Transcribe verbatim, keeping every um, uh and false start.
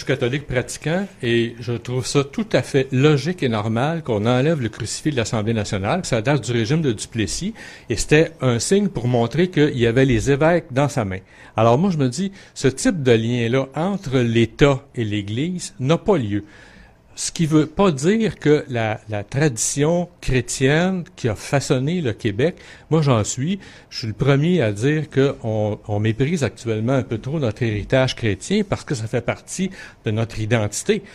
catholique pratiquant et je trouve ça tout à fait logique et normal qu'on enlève le crucifix de l'Assemblée nationale. Ça date du régime de Duplessis et c'était un signe pour montrer qu'il y avait les évêques dans sa main. Alors moi, je me dis, ce type de lien-là entre l'État et l'Église n'a pas lieu. Ce qui veut pas dire que la, la tradition chrétienne qui a façonné le Québec, moi j'en suis, je suis le premier à dire qu'on on méprise actuellement un peu trop notre héritage chrétien parce que ça fait partie de notre identité.